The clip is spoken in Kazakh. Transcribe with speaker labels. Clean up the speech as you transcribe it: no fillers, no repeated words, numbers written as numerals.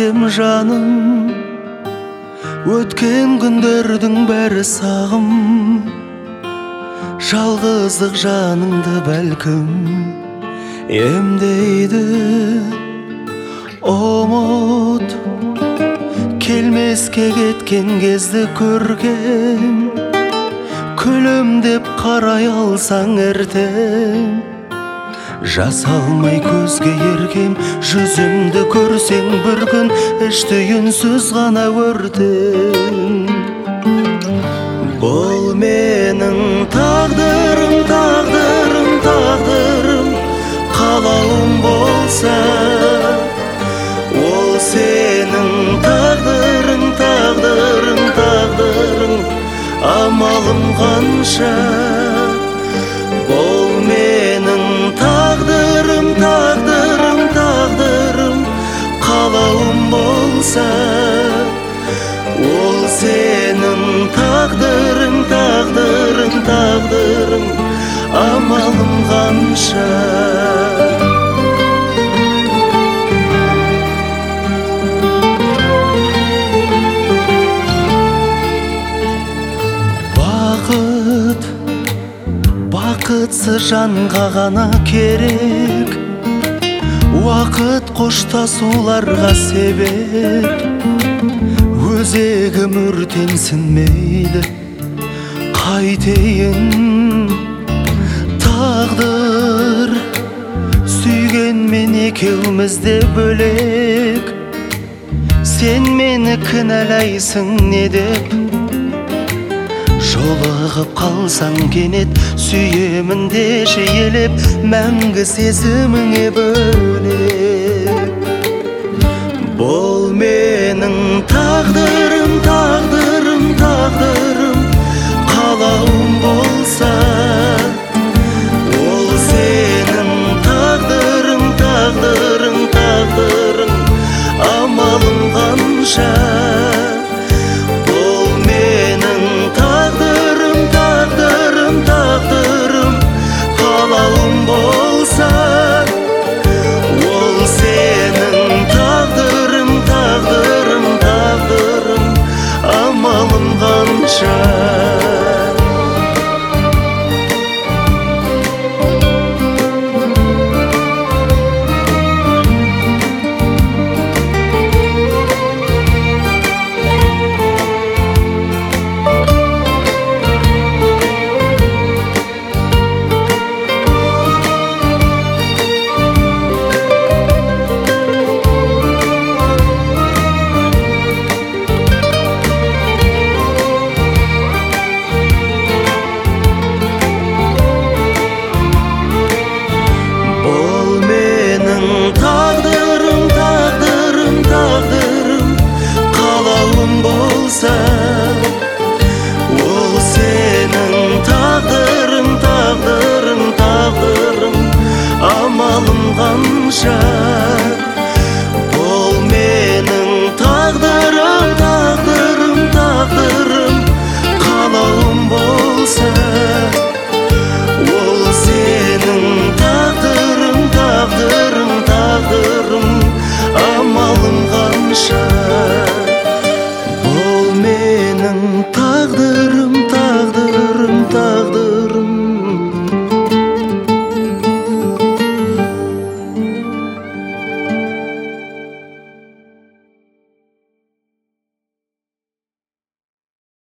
Speaker 1: көрсем жаным, өткен күндердің бәрі сағым. Жалғыздық жаныңды бәлкім емдейді. Ұмыт келмеске кеткен кезді көргем, күлімдеп қарай алсаң ертең. Жас алмай көзге еркем, жүзімді көрсең бір күн, ішті үнсіз ғана өртең. Бұл менің тағдырым, тағдырым, тағдырым, қалауым болса, ол сенің тағдырың, тағдырың, тағдырың, амалым қанша. Бұл менің тағдырым, тағдырым, тағдырым, қалауым болса, ол сенің тағдырың, тағдырың, тағдырың, амалым қанша. Бақытсыз жанға ғана керек, уақыт қоштасуларға себеп. Өзегім өртенсін мейлі, қайтейін. Тағдыр сүйгенмен екеумізде бөлек, сен мені кінәлайсың не деп. Жолығып қалсаң кенет, сүйемін деші елеп, мәңгі сезіміңе бөлеп. Бұл менің тағдырым, тағдырым, тағдырым, қалауым болса, ол сенің тағдырың, тағдырың, тағдырың, амалым қанша. Қалауым болса, ол сенің тағдырың, тағдырың, тағдырың, амалым қанша. Тағдырым, тағдырым, тағдырым, қалауым болса, ол сенің тағдырың, тағдырың, тағдырың, амалым қанша.